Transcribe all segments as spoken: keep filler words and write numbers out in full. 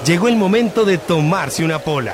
llegó el momento de tomarse una pola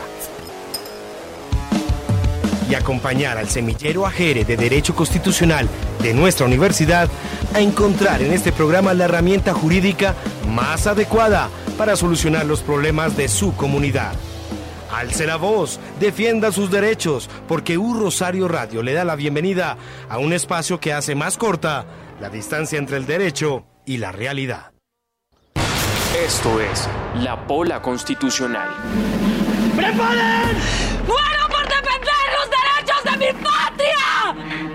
y acompañar al semillero Ajere de Derecho Constitucional de nuestra universidad a encontrar en este programa la herramienta jurídica más adecuada para solucionar los problemas de su comunidad. Alce la voz, defienda sus derechos, porque U Rosario Radio le da la bienvenida a un espacio que hace más corta la distancia entre el derecho y la realidad. Esto es La Pola Constitucional. ¡Preparen! ¡Muero por defender los derechos de mi patria!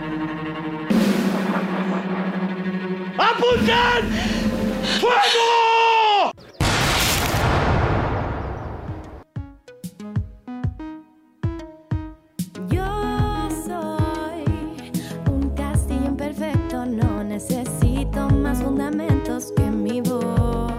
¡Apunten! ¡Fuego! Yo soy un castillo imperfecto, no necesito más fundamentos que mi voz.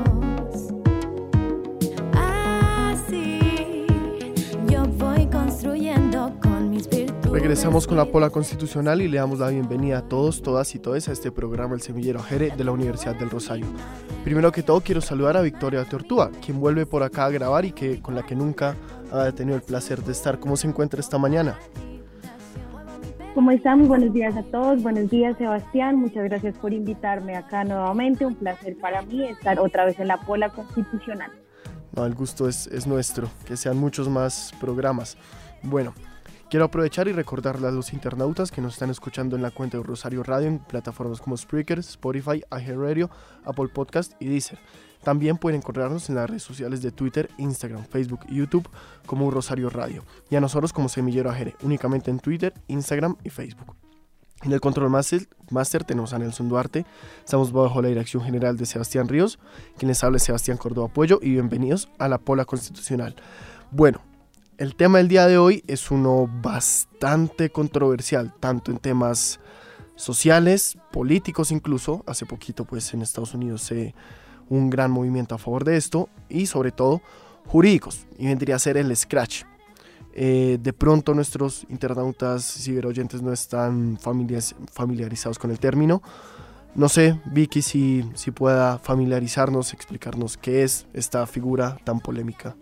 Regresamos con la Pola Constitucional y le damos la bienvenida a todos, todas y todes a este programa El Semillero Ajere de la Universidad del Rosario. Primero que todo quiero saludar a Victoria Tortúa, quien vuelve por acá a grabar y que con la que nunca ha tenido el placer de estar. ¿Cómo se encuentra esta mañana? ¿Cómo están? Muy buenos días a todos. Buenos días, Sebastián. Muchas gracias por invitarme acá nuevamente. Un placer para mí estar otra vez en la Pola Constitucional. No, el gusto es, es nuestro, que sean muchos más programas. Bueno, quiero aprovechar y recordarle a los internautas que nos están escuchando en la cuenta de Rosario Radio en plataformas como Spreaker, Spotify, iHeartRadio, Apple Podcast y Deezer. También pueden encontrarnos en las redes sociales de Twitter, Instagram, Facebook y YouTube como Rosario Radio. Y a nosotros como Semillero Ajere, únicamente en Twitter, Instagram y Facebook. En el Control Master, Master tenemos a Nelson Duarte. Estamos bajo la dirección general de Sebastián Ríos. Quien les habla es Sebastián Córdoba Puello y bienvenidos a la Pola Constitucional. Bueno, el tema del día de hoy es uno bastante controversial, tanto en temas sociales, políticos incluso. Hace poquito pues en Estados Unidos se eh, un gran movimiento a favor de esto y sobre todo jurídicos, y vendría a ser el Scratch. Eh, de pronto nuestros internautas ciberoyentes no están familiariz- familiarizados con el término. No sé, Vicky, si, si pueda familiarizarnos, explicarnos qué es esta figura tan polémica.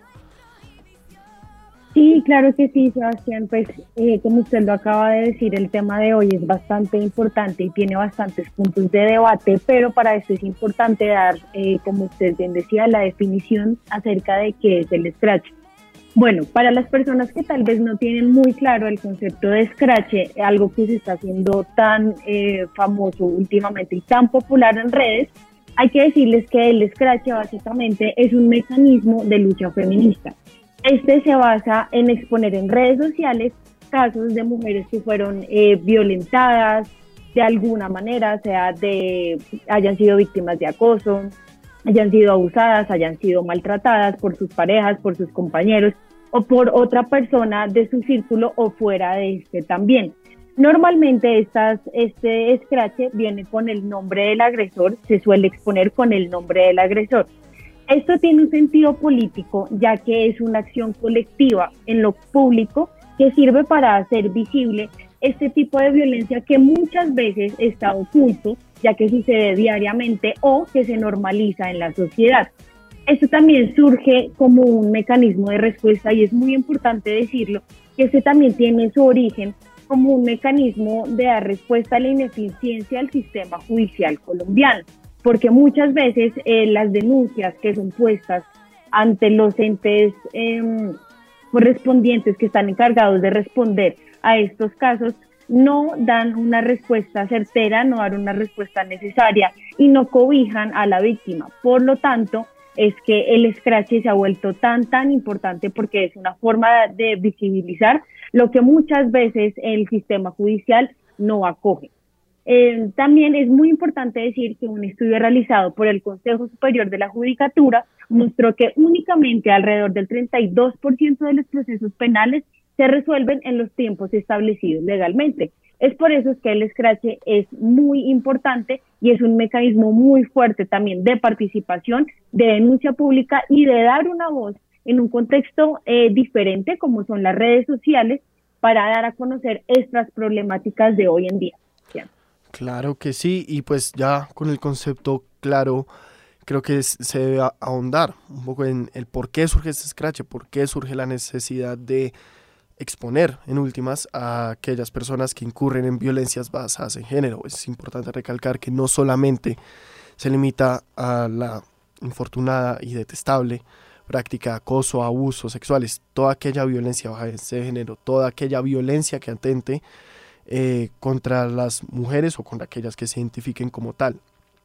Sí, claro que sí, Sebastián. Pues eh, como usted lo acaba de decir, el tema de hoy es bastante importante y tiene bastantes puntos de debate, pero para esto es importante dar, eh, como usted bien decía, la definición acerca de qué es el Scratch. Bueno, para las personas que tal vez no tienen muy claro el concepto de Scratch, algo que se está haciendo tan eh, famoso últimamente y tan popular en redes, hay que decirles que el Scratch básicamente es un mecanismo de lucha feminista. Este se basa en exponer en redes sociales casos de mujeres que fueron eh, violentadas de alguna manera, sea de hayan sido víctimas de acoso, hayan sido abusadas, hayan sido maltratadas por sus parejas, por sus compañeros o por otra persona de su círculo o fuera de este también. Normalmente estas, este Scratch viene con el nombre del agresor, se suele exponer con el nombre del agresor. Esto tiene un sentido político, ya que es una acción colectiva en lo público que sirve para hacer visible este tipo de violencia que muchas veces está oculto, ya que sucede diariamente o que se normaliza en la sociedad. Esto también surge como un mecanismo de respuesta y es muy importante decirlo, que este también tiene su origen como un mecanismo de dar respuesta a la ineficiencia del sistema judicial colombiano. Porque muchas veces eh, las denuncias que son puestas ante los entes eh, correspondientes que están encargados de responder a estos casos no dan una respuesta certera, no dan una respuesta necesaria y no cobijan a la víctima. Por lo tanto, es que el Scratch se ha vuelto tan, tan importante porque es una forma de visibilizar lo que muchas veces el sistema judicial no acoge. Eh, también es muy importante decir que un estudio realizado por el Consejo Superior de la Judicatura mostró que únicamente alrededor del treinta y dos por ciento de los procesos penales se resuelven en los tiempos establecidos legalmente. Es por eso que el Scratch es muy importante y es un mecanismo muy fuerte también de participación, de denuncia pública y de dar una voz en un contexto eh, diferente como son las redes sociales para dar a conocer estas problemáticas de hoy en día. Claro que sí, y pues ya con el concepto claro, creo que es, se debe ahondar un poco en el por qué surge este escrache, por qué surge la necesidad de exponer en últimas a aquellas personas que incurren en violencias basadas en género. Es importante recalcar que no solamente se limita a la infortunada y detestable práctica de acoso, abusos sexuales, toda aquella violencia baja de género, toda aquella violencia que atente eh, contra las mujeres o contra aquellas que se identifiquen como tal.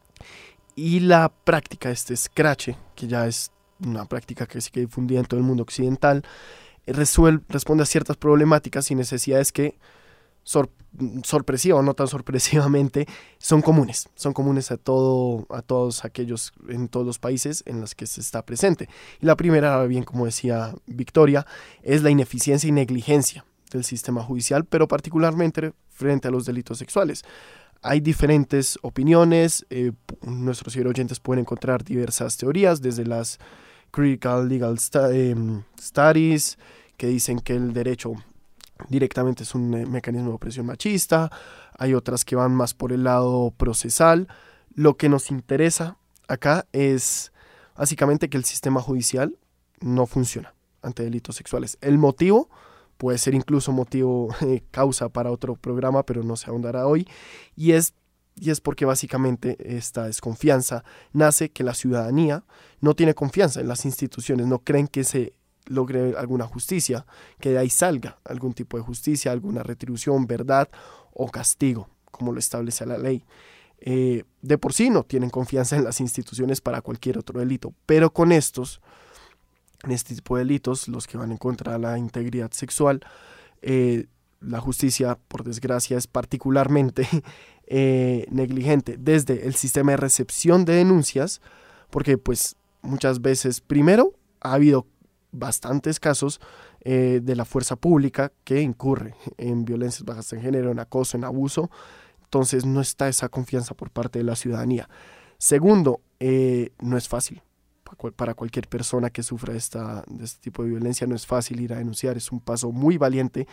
Y la práctica de este escrache, que ya es una práctica que sigue difundida en todo el mundo occidental, resuelve, responde a ciertas problemáticas y necesidades que sor, sorpresiva o no tan sorpresivamente son comunes, son comunes a, todo, a todos aquellos, en todos los países en los que se está presente. Y la primera, bien como decía Victoria, es la ineficiencia y negligencia del sistema judicial, pero particularmente frente a los delitos sexuales. Hay diferentes opiniones, eh, nuestros ciberoyentes pueden encontrar diversas teorías, desde las Critical Legal stu- eh, Studies, que dicen que el derecho directamente es un eh, mecanismo de opresión machista, hay otras que van más por el lado procesal. Lo que nos interesa acá es básicamente que el sistema judicial no funciona ante delitos sexuales. El motivo puede ser incluso motivo, eh, causa para otro programa, pero no se ahondará hoy, y es, y es porque básicamente esta desconfianza nace que la ciudadanía no tiene confianza en las instituciones, no creen que se logre alguna justicia, que de ahí salga algún tipo de justicia, alguna retribución, verdad o castigo, como lo establece la ley. Eh, de por sí no tienen confianza en las instituciones para cualquier otro delito, pero con estos en este tipo de delitos, los que van en contra de la integridad sexual, eh, la justicia, por desgracia, es particularmente eh, negligente desde el sistema de recepción de denuncias, porque pues muchas veces, primero, ha habido bastantes casos eh, de la fuerza pública que incurre en violencias bajas en género, en acoso, en abuso, entonces no está esa confianza por parte de la ciudadanía. Segundo, eh, no es fácil. Para cualquier persona que sufra esta, de este tipo de violencia no es fácil ir a denunciar, es un paso muy valiente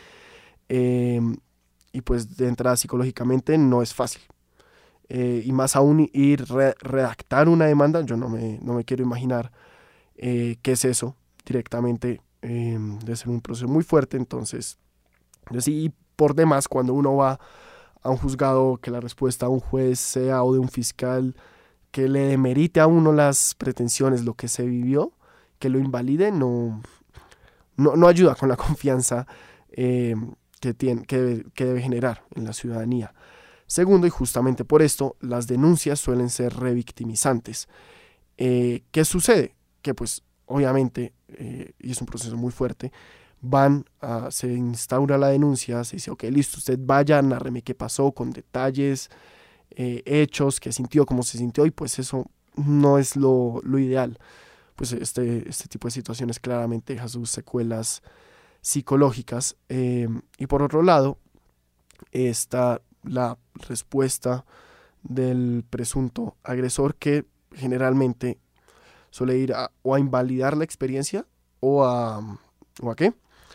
eh, y pues de entrada psicológicamente no es fácil. Eh, y más aún ir re- redactar una demanda, yo no me, no me quiero imaginar eh, qué es eso directamente, eh, debe ser un proceso muy fuerte, entonces, y por demás cuando uno va a un juzgado que la respuesta de un juez sea o de un fiscal que le demerite a uno las pretensiones, lo que se vivió, que lo invalide, no, no, no ayuda con la confianza eh, que, tiene, que, debe, que debe generar en la ciudadanía. Segundo, y justamente por esto, las denuncias suelen ser revictimizantes. Eh, ¿Qué sucede? Que pues obviamente, eh, y es un proceso muy fuerte, van a, se instaura la denuncia, se dice, ok, listo, usted vaya, narreme qué pasó con detalles, Eh, hechos, que sintió, cómo se sintió, y pues eso no es lo, lo ideal. Pues este, este tipo de situaciones claramente deja sus secuelas psicológicas. Eh, y por otro lado está la respuesta del presunto agresor, que generalmente suele ir a, o a invalidar la experiencia o a, o a ¿qué?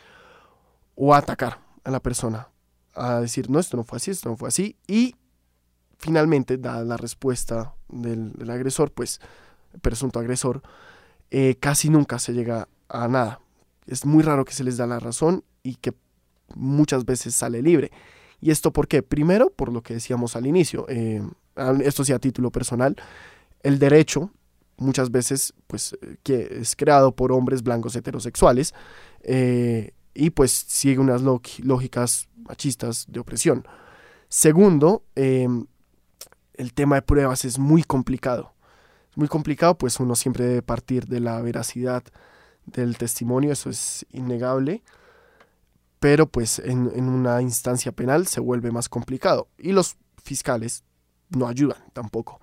O a atacar a la persona, a decir, no, esto no fue así, esto no fue así, y finalmente, dada la respuesta del, del agresor, pues, el presunto agresor, eh, casi nunca se llega a nada. Es muy raro que se les da la razón y que muchas veces sale libre. ¿Y esto por qué? Primero, por lo que decíamos al inicio, eh, esto sí a título personal, el derecho muchas veces pues, que es creado por hombres blancos heterosexuales eh, y pues sigue unas lógicas machistas de opresión. Segundo, eh, el tema de pruebas es muy complicado. Es muy complicado, pues uno siempre debe partir de la veracidad del testimonio, eso es innegable, pero pues en, en una instancia penal se vuelve más complicado y los fiscales no ayudan tampoco.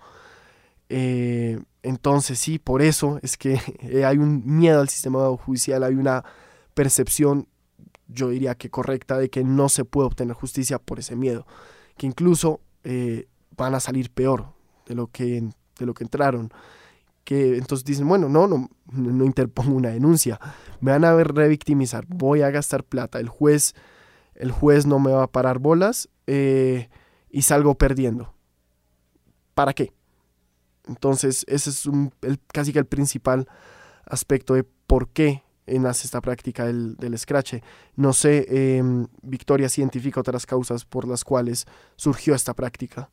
Eh, entonces sí, por eso es que eh, hay un miedo al sistema judicial, hay una percepción, yo diría que correcta, de que no se puede obtener justicia por ese miedo, que incluso eh, van a salir peor de lo que, de lo que entraron, que entonces dicen, bueno, no, no, no interpongo una denuncia, me van a ver revictimizar, voy a gastar plata, el juez, el juez no me va a parar bolas eh, y salgo perdiendo. ¿Para qué? Entonces, ese es un, el, casi que el principal aspecto de por qué nace esta práctica del, del scratch. No sé, eh, Victoria, si identifica otras causas por las cuales surgió esta práctica.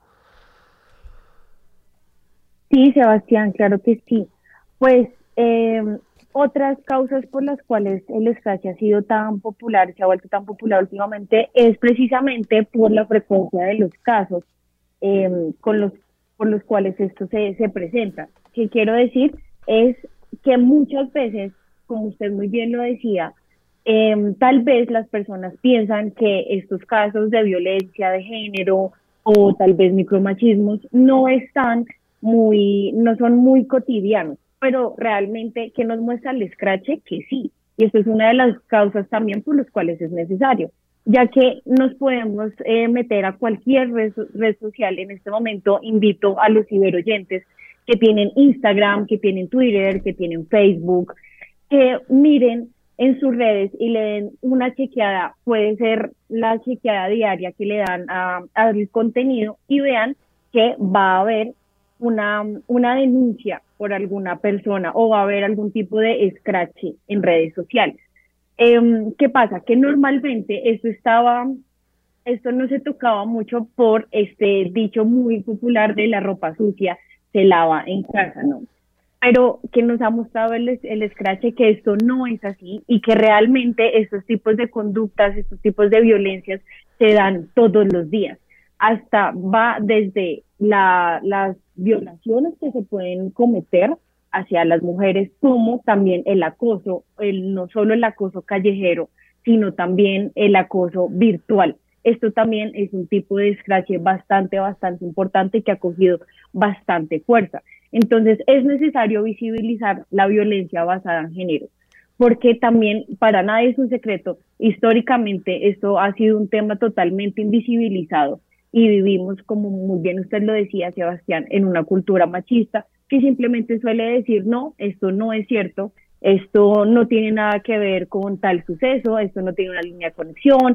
Sí, Sebastián, claro que sí. Pues eh, otras causas por las cuales el scratch ha sido tan popular, se ha vuelto tan popular últimamente, es precisamente por la frecuencia de los casos eh, con los, por los cuales esto se, se presenta. ¿Qué quiero decir? Es que muchas veces, como usted muy bien lo decía, eh, tal vez las personas piensan que estos casos de violencia de género o tal vez micromachismos no están muy, no son muy cotidianos, pero realmente, ¿qué nos muestra el scratch? Que sí, y esto es una de las causas también por las cuales es necesario, ya que nos podemos eh, meter a cualquier red, red social. En este momento invito a los ciberoyentes que tienen Instagram, que tienen Twitter, que tienen Facebook, que miren en sus redes y le den una chequeada, puede ser la chequeada diaria que le dan a, al contenido, y vean que va a haber una, una denuncia por alguna persona o va a haber algún tipo de scratch en redes sociales. Eh, ¿Qué pasa? Que normalmente esto estaba, esto no se tocaba mucho por este dicho muy popular de la ropa sucia se lava en casa, ¿no? Pero que nos ha mostrado el, el scratch que esto no es así y que realmente estos tipos de conductas, estos tipos de violencias se dan todos los días. Hasta va desde la, las violaciones que se pueden cometer hacia las mujeres, como también el acoso, el, no solo el acoso callejero, sino también el acoso virtual. Esto también es un tipo de scratch bastante, bastante importante que ha cogido bastante fuerza. Entonces es necesario visibilizar la violencia basada en género, porque también para nadie es un secreto, históricamente esto ha sido un tema totalmente invisibilizado y vivimos, como muy bien usted lo decía, Sebastián, en una cultura machista que simplemente suele decir no, esto no es cierto, esto no tiene nada que ver con tal suceso, esto no tiene una línea de conexión,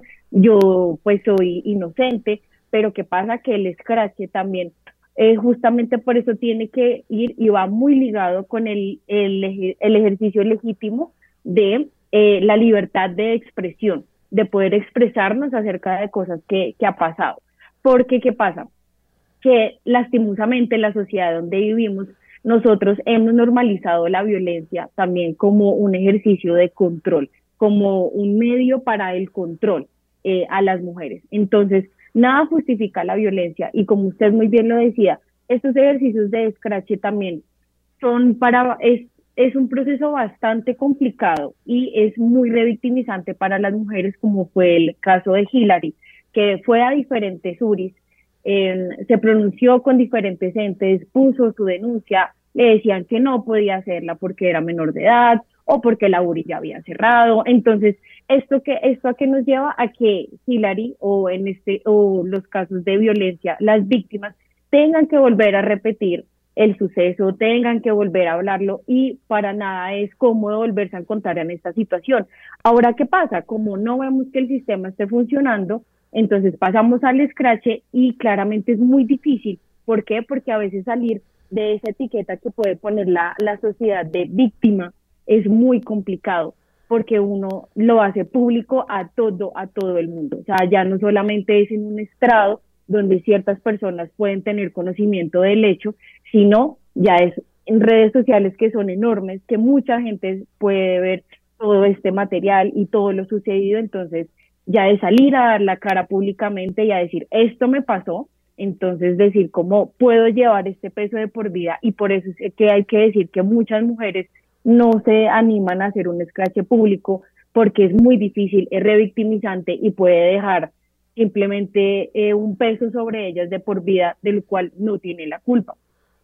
yo pues soy inocente. Pero ¿qué pasa? Que el scratch también Eh, justamente por eso tiene que ir y va muy ligado con el, el, el ejercicio legítimo de eh, la libertad de expresión, de poder expresarnos acerca de cosas que, que ha pasado. Porque, ¿qué pasa? Que lastimosamente en la sociedad donde vivimos, nosotros hemos normalizado la violencia también como un ejercicio de control, como un medio para el control eh, a las mujeres. Entonces, nada justifica la violencia y, como usted muy bien lo decía, estos ejercicios de scratch también son para, es, es un proceso bastante complicado y es muy revictimizante para las mujeres, como fue el caso de Hillary, que fue a diferentes U R Is, eh, se pronunció con diferentes entes, puso su denuncia, le decían que no podía hacerla porque era menor de edad o porque la U R I ya había cerrado. Entonces, ¿esto, que, esto a qué nos lleva? A que Hillary o, en este, o los casos de violencia, las víctimas tengan que volver a repetir el suceso, tengan que volver a hablarlo, y para nada es cómodo volverse a encontrar en esta situación. Ahora, ¿qué pasa? Como no vemos que el sistema esté funcionando, entonces pasamos al scratch y claramente es muy difícil. ¿Por qué? Porque a veces salir de esa etiqueta que puede poner la, la sociedad de víctima es muy complicado, porque uno lo hace público a todo, a todo el mundo. O sea, ya no solamente es en un estrado donde ciertas personas pueden tener conocimiento del hecho, sino ya es en redes sociales que son enormes, que mucha gente puede ver todo este material y todo lo sucedido. Entonces, ya de salir a dar la cara públicamente y a decir, esto me pasó, entonces decir cómo puedo llevar este peso de por vida. Y por eso es que hay que decir que muchas mujeres no se animan a hacer un scratch público, porque es muy difícil, es revictimizante y puede dejar simplemente eh, un peso sobre ellas de por vida, del cual no tiene la culpa.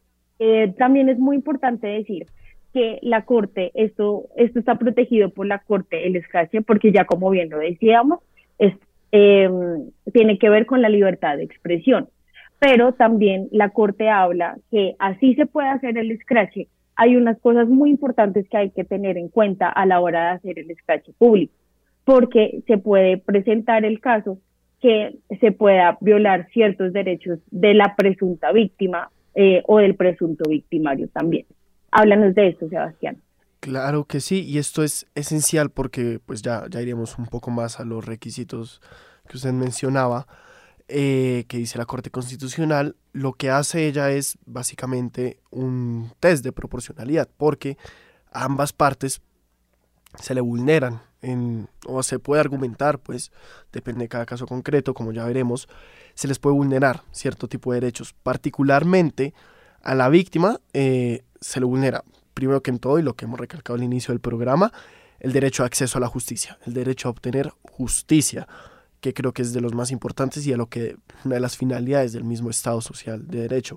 Eh, también es muy importante decir que la Corte, esto, esto está protegido por la Corte, el scratch, porque ya como bien lo decíamos, es, eh, tiene que ver con la libertad de expresión, pero también la Corte habla que así se puede hacer el scratch. Hay unas cosas muy importantes que hay que tener en cuenta a la hora de hacer el scratch público, porque se puede presentar el caso que se pueda violar ciertos derechos de la presunta víctima, eh, o del presunto victimario también. Háblanos de esto, Sebastián. Claro que sí, y esto es esencial porque pues ya, ya iremos un poco más a los requisitos que usted mencionaba, eh, que dice la Corte Constitucional. Lo que hace ella es básicamente un test de proporcionalidad, porque a ambas partes se le vulneran, en, o se puede argumentar, pues depende de cada caso concreto, como ya veremos, se les puede vulnerar cierto tipo de derechos. Particularmente a la víctima eh, se le vulnera, primero que en todo, y lo que hemos recalcado al inicio del programa, el derecho a acceso a la justicia, el derecho a obtener justicia, que creo que es de los más importantes y a lo que una de las finalidades del mismo Estado social de derecho.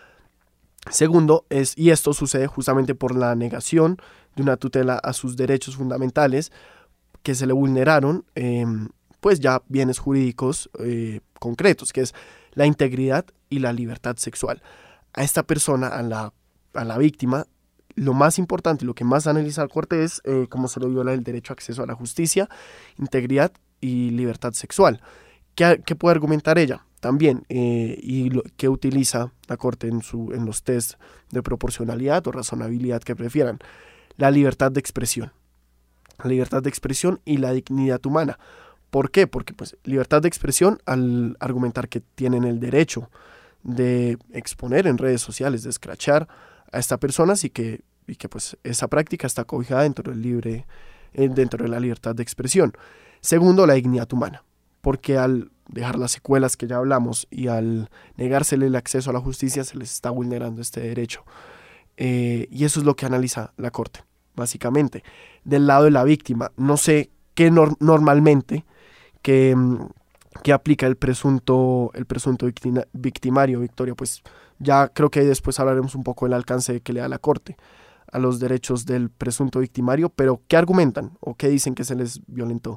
Segundo, es, y esto sucede justamente por la negación de una tutela a sus derechos fundamentales, que se le vulneraron, eh, pues ya bienes jurídicos eh, concretos, que es la integridad y la libertad sexual. A esta persona, a la, a la víctima, lo más importante, lo que más analiza la Corte es eh, cómo se le viola el derecho a acceso a la justicia, integridad y libertad sexual. ¿Qué, qué puede argumentar ella? También, eh, y lo que utiliza la Corte en, su, en los test de proporcionalidad o razonabilidad que prefieran, la libertad de expresión. La libertad de expresión y la dignidad humana. ¿Por qué? Porque pues libertad de expresión al argumentar que tienen el derecho de exponer en redes sociales, de escrachar a esta persona, y que, y que pues esa práctica está cobijada dentro del libre, eh, dentro de la libertad de expresión. Segundo, la dignidad humana, porque al dejar las secuelas que ya hablamos y al negársele el acceso a la justicia se les está vulnerando este derecho. Eh, y eso es lo que analiza la Corte, básicamente. Del lado de la víctima, no sé qué nor- normalmente que, que aplica el presunto, el presunto victima, victimario, Victoria, pues ya creo que después hablaremos un poco del alcance que le da la Corte a los derechos del presunto victimario, pero ¿qué argumentan o qué dicen que se les violentó?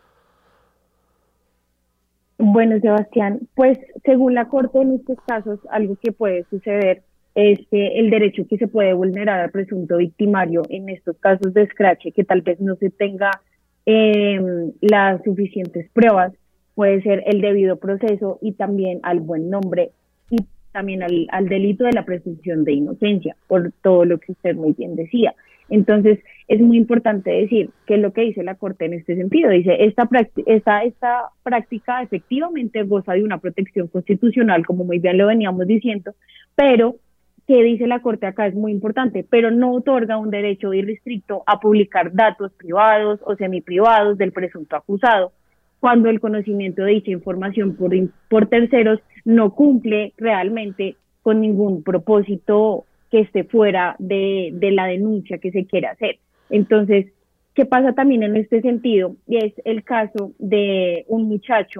Bueno, Sebastián, pues según la Corte en estos casos, algo que puede suceder es que el derecho que se puede vulnerar al presunto victimario en estos casos de escrache, que tal vez no se tenga eh, las suficientes pruebas, puede ser el debido proceso y también al buen nombre y también al, al delito de la presunción de inocencia, por todo lo que usted muy bien decía. Entonces, es muy importante decir que es lo que dice la Corte en este sentido. Dice, esta, esta, esta práctica efectivamente goza de una protección constitucional, como muy bien lo veníamos diciendo, pero, ¿qué dice la Corte acá? Es muy importante, pero no otorga un derecho irrestricto a publicar datos privados o semiprivados del presunto acusado, cuando el conocimiento de dicha información por, por terceros no cumple realmente con ningún propósito que esté fuera de, de la denuncia que se quiera hacer. Entonces, ¿qué pasa también en este sentido? Y es el caso de un muchacho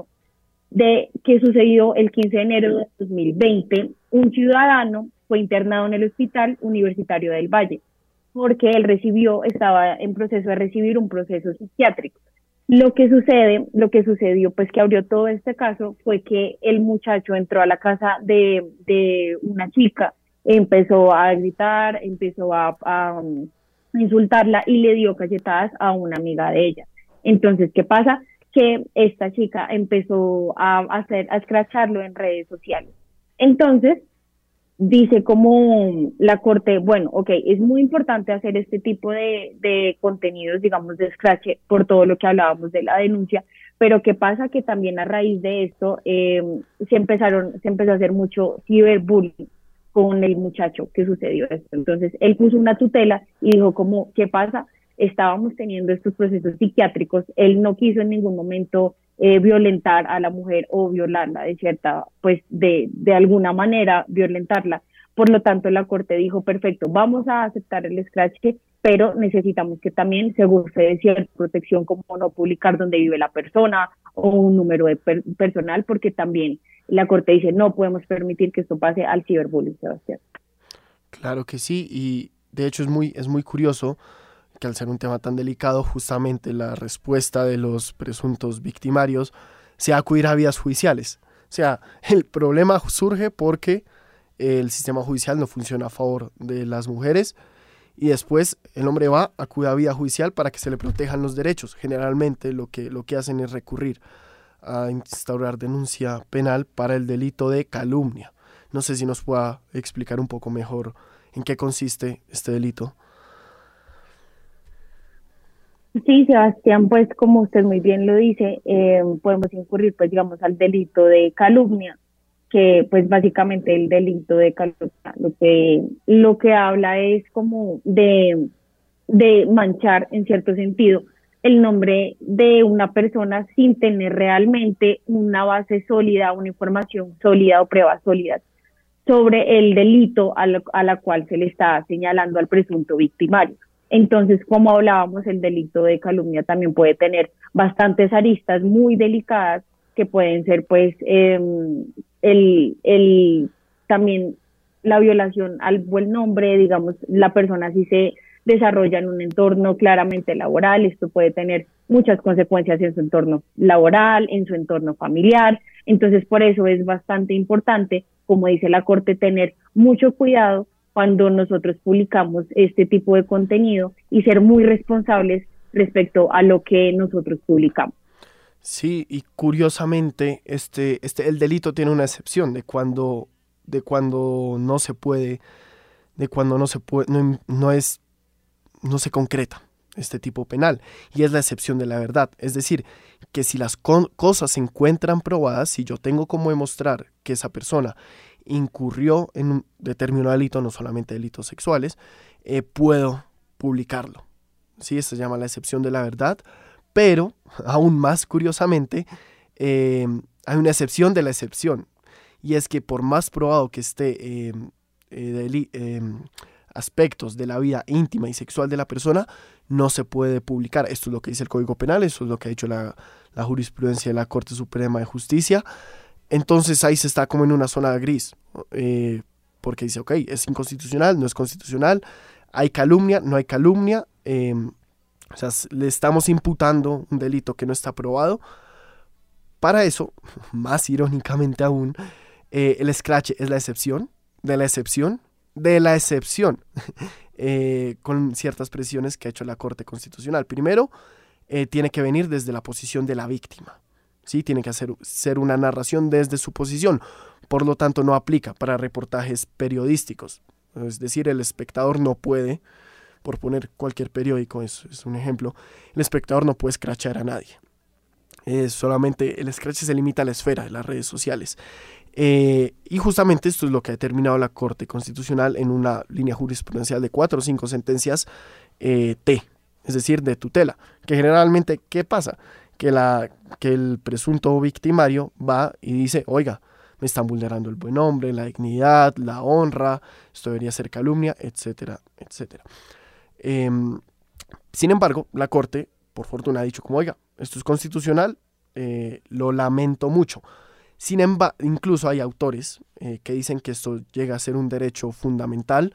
de, que sucedió el quince de enero de dos mil veinte. Un ciudadano fue internado en el Hospital Universitario del Valle porque él recibió, estaba en proceso de recibir un proceso psiquiátrico. Lo que sucede, lo que sucedió, pues que abrió todo este caso, fue que el muchacho entró a la casa de, de una chica, empezó a gritar, empezó a, a um, insultarla y le dio cachetadas a una amiga de ella. Entonces, ¿qué pasa? Que esta chica empezó a hacer, a escracharlo en redes sociales. Entonces, dice como la Corte, bueno, ok, es muy importante hacer este tipo de, de contenidos, digamos, de escrache por todo lo que hablábamos de la denuncia, pero ¿qué pasa? Que también a raíz de esto eh, se empezaron, se empezó a hacer mucho ciberbullying con el muchacho que sucedió esto. Entonces, él puso una tutela y dijo como, ¿qué pasa? Estábamos teniendo estos procesos psiquiátricos, él no quiso en ningún momento eh, violentar a la mujer o violarla de cierta, pues de, de alguna manera violentarla. Por lo tanto, la Corte dijo, perfecto, vamos a aceptar el escrache, pero necesitamos que también se goce de cierta protección, como no publicar dónde vive la persona o un número de per personal, porque también la Corte dice, no podemos permitir que esto pase al ciberbullying, Sebastián. Claro que sí, y de hecho es muy, es muy curioso que al ser un tema tan delicado, justamente la respuesta de los presuntos victimarios sea acudir a vías judiciales. O sea, el problema surge porque el sistema judicial no funciona a favor de las mujeres y después el hombre va, acude a vía judicial para que se le protejan los derechos. Generalmente lo que, lo que hacen es recurrir a instaurar denuncia penal para el delito de calumnia. No sé si nos pueda explicar un poco mejor en qué consiste este delito. Sí, Sebastián, pues como usted muy bien lo dice, eh, podemos incurrir, pues digamos, al delito de calumnia, que pues básicamente el delito de calumnia lo que, lo que habla es como de, de manchar en cierto sentido el nombre de una persona sin tener realmente una base sólida, una información sólida o pruebas sólidas sobre el delito a la, a la cual se le está señalando al presunto victimario. Entonces, como hablábamos, el delito de calumnia también puede tener bastantes aristas muy delicadas que pueden ser, pues, eh, el, el, también la violación al buen nombre, digamos, la persona si se desarrolla en un entorno claramente laboral, esto puede tener muchas consecuencias en su entorno laboral, en su entorno familiar. Entonces, por eso es bastante importante, como dice la Corte, tener mucho cuidado cuando nosotros publicamos este tipo de contenido y ser muy responsables respecto a lo que nosotros publicamos. Sí, y curiosamente este, este, el delito tiene una excepción de cuando, de cuando no se puede, de cuando no se puede, no, no es, no se concreta este tipo penal, y es la excepción de la verdad. Es decir, que si las con, cosas se encuentran probadas, si yo tengo cómo demostrar que esa persona incurrió en un determinado delito, no solamente delitos sexuales, eh, puedo publicarlo. Sí, esto se llama la excepción de la verdad, pero aún más curiosamente eh, hay una excepción de la excepción, y es que por más probado que esté eh, eh, deli- eh, aspectos de la vida íntima y sexual de la persona, no se puede publicar. Esto es lo que dice el Código Penal, eso es lo que ha dicho la, la jurisprudencia de la Corte Suprema de Justicia. Entonces ahí se está como en una zona gris, eh, porque dice, ok, es inconstitucional, no es constitucional, hay calumnia, no hay calumnia, eh, o sea, le estamos imputando un delito que no está probado. Para eso, más irónicamente aún, eh, el escrache es la excepción, de la excepción, de la excepción, eh, con ciertas presiones que ha hecho la Corte Constitucional. Primero, eh, tiene que venir desde la posición de la víctima. Sí, tiene que hacer, ser una narración desde su posición, por lo tanto no aplica para reportajes periodísticos. Es decir, el espectador no puede, por poner cualquier periódico, es, es un ejemplo, el espectador no puede escrachar a nadie. Eh, solamente el scratch se limita a la esfera de las redes sociales. Eh, y justamente esto es lo que ha determinado la Corte Constitucional en una línea jurisprudencial de cuatro o cinco sentencias eh, T, es decir, de tutela, que generalmente, ¿qué pasa? Que, la, que el presunto victimario va y dice, oiga, me están vulnerando el buen nombre, la dignidad, la honra, esto debería ser calumnia, etcétera, etcétera. Eh, sin embargo, la Corte, por fortuna, ha dicho como, oiga, esto es constitucional, eh, lo lamento mucho. Sin embargo, incluso hay autores eh, que dicen que esto llega a ser un derecho fundamental.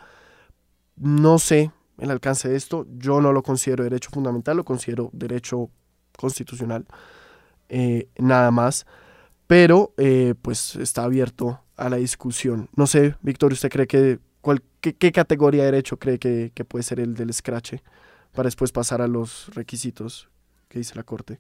No sé el alcance de esto, yo no lo considero derecho fundamental, lo considero derecho constitucional, eh, nada más, pero eh, pues está abierto a la discusión. No sé, Víctor, ¿usted cree que, cuál, qué, qué categoría de derecho cree que, que puede ser el del escrache para después pasar a los requisitos que dice la Corte?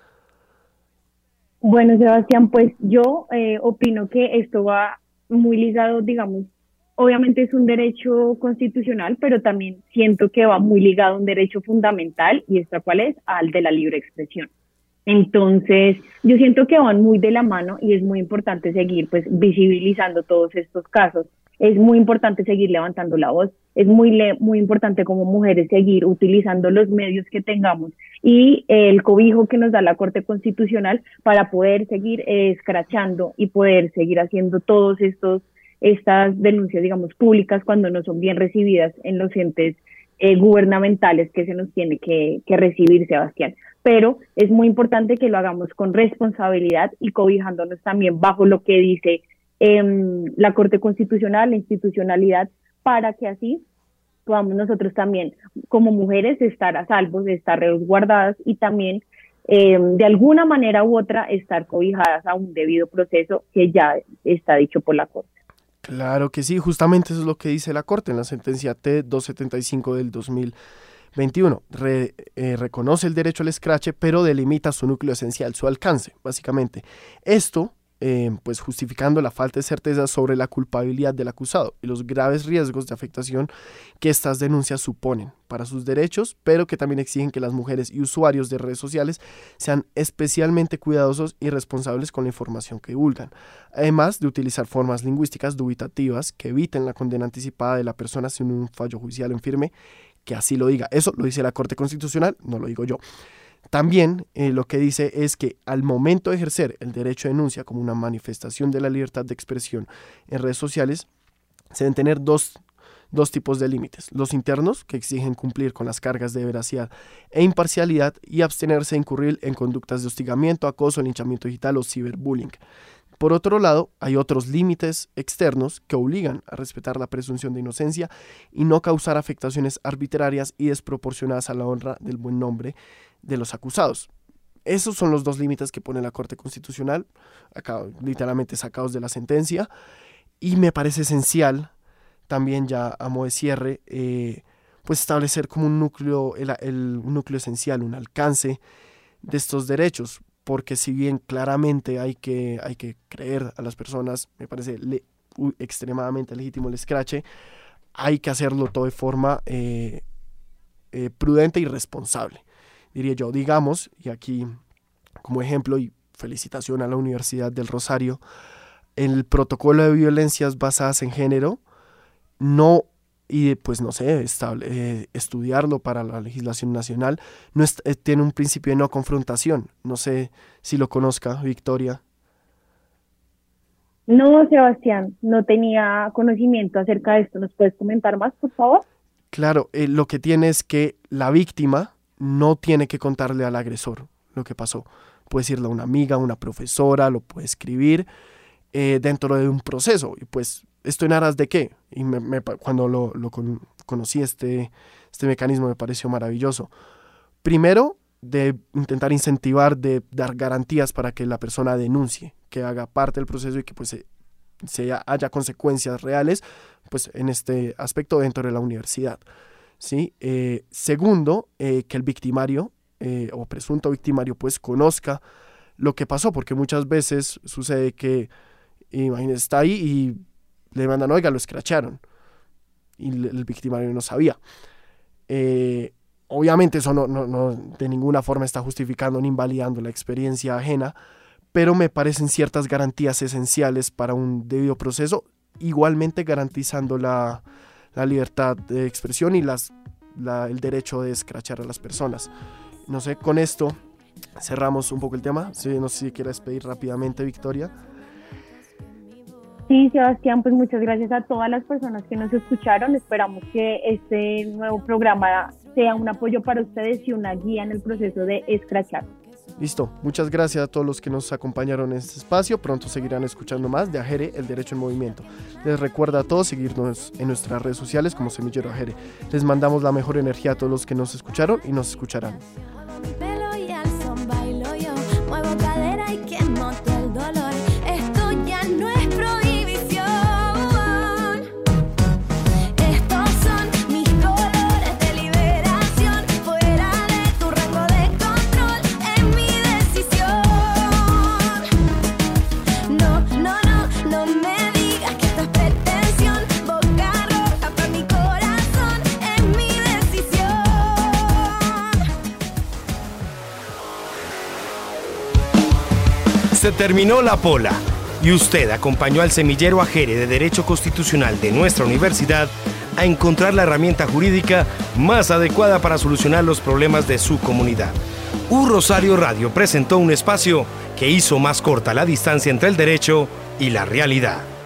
Bueno, Sebastián, pues yo eh, opino que esto va muy ligado, digamos, obviamente es un derecho constitucional, pero también siento que va muy ligado a un derecho fundamental, y esta cuál es, al de la libre expresión. Entonces, yo siento que van muy de la mano y es muy importante seguir pues visibilizando todos estos casos. Es muy importante seguir levantando la voz, es muy, le muy importante como mujeres seguir utilizando los medios que tengamos y eh, el cobijo que nos da la Corte Constitucional para poder seguir eh, escrachando y poder seguir haciendo todos estos estas denuncias, digamos, públicas cuando no son bien recibidas en los entes eh, gubernamentales que se nos tiene que, que recibir, Sebastián. Pero es muy importante que lo hagamos con responsabilidad y cobijándonos también bajo lo que dice eh, la Corte Constitucional, la institucionalidad, para que así podamos nosotros también, como mujeres, estar a salvo, de estar resguardadas y también eh, de alguna manera u otra estar cobijadas a un debido proceso que ya está dicho por la Corte. Claro que sí, justamente eso es lo que dice la Corte en la sentencia T doscientos setenta y cinco del dos mil veintiuno. Re, eh, reconoce el derecho al escrache, pero delimita su núcleo esencial, su alcance, básicamente. Esto eh, pues justificando la falta de certeza sobre la culpabilidad del acusado y los graves riesgos de afectación que estas denuncias suponen para sus derechos, pero que también exigen que las mujeres y usuarios de redes sociales sean especialmente cuidadosos y responsables con la información que divulgan, además de utilizar formas lingüísticas dubitativas que eviten la condena anticipada de la persona sin un fallo judicial en firme que así lo diga. Eso lo dice la Corte Constitucional, no lo digo yo. También eh, lo que dice es que al momento de ejercer el derecho de denuncia como una manifestación de la libertad de expresión en redes sociales, se deben tener dos, dos tipos de límites. Los internos, que exigen cumplir con las cargas de veracidad e imparcialidad y abstenerse de incurrir en conductas de hostigamiento, acoso, linchamiento digital o ciberbullying. Por otro lado, hay otros límites externos que obligan a respetar la presunción de inocencia y no causar afectaciones arbitrarias y desproporcionadas a la honra del buen nombre de los acusados. Esos son los dos límites que pone la Corte Constitucional, acá literalmente sacados de la sentencia, y me parece esencial también, ya a modo de cierre, eh, pues establecer como un núcleo, el, el, un núcleo esencial, un alcance de estos derechos, porque si bien claramente hay que, hay que creer a las personas, me parece le, uh, extremadamente legítimo el escrache, hay que hacerlo todo de forma eh, eh, prudente y responsable, diría yo. Digamos, y aquí como ejemplo, y felicitación a la Universidad del Rosario, el protocolo de violencias basadas en género, no, y pues no sé, estable, eh, estudiarlo para la legislación nacional, no es, eh, tiene un principio de no confrontación. No sé si lo conozca, Victoria. No, Sebastián, no tenía conocimiento acerca de esto. ¿Nos puedes comentar más, por favor? Claro, eh, lo que tiene es que la víctima no tiene que contarle al agresor lo que pasó. Puede decirle a una amiga, a una profesora, lo puede escribir eh, dentro de un proceso. Y pues, ¿esto en aras de qué? Y me, me, cuando lo, lo con, conocí, este, este mecanismo me pareció maravilloso. Primero, de intentar incentivar, de dar garantías para que la persona denuncie, que haga parte del proceso y que pues se, se haya consecuencias reales pues en este aspecto dentro de la universidad, ¿sí? Eh, segundo, eh, que el victimario eh, o presunto victimario pues conozca lo que pasó, porque muchas veces sucede que, imagínense, está ahí y le mandan, oiga, lo escracharon, y el victimario no sabía. Eh, obviamente eso no, no, no de ninguna forma está justificando ni invalidando la experiencia ajena, pero me parecen ciertas garantías esenciales para un debido proceso, igualmente garantizando la, la libertad de expresión y las, la, el derecho de escrachar a las personas. No sé, con esto cerramos un poco el tema. Sí, no sé si quieres pedir rápidamente, Victoria. Sí, Sebastián, pues muchas gracias a todas las personas que nos escucharon. Esperamos que este nuevo programa sea un apoyo para ustedes y una guía en el proceso de escrachar. Listo, muchas gracias a todos los que nos acompañaron en este espacio. Pronto seguirán escuchando más de Ajere, el derecho en movimiento. Les recuerda a todos seguirnos en nuestras redes sociales como Semillero Ajere. Les mandamos la mejor energía a todos los que nos escucharon y nos escucharán. Se terminó la pola y usted acompañó al semillero Ajere de Derecho Constitucional de nuestra universidad a encontrar la herramienta jurídica más adecuada para solucionar los problemas de su comunidad. U Rosario Radio presentó un espacio que hizo más corta la distancia entre el derecho y la realidad.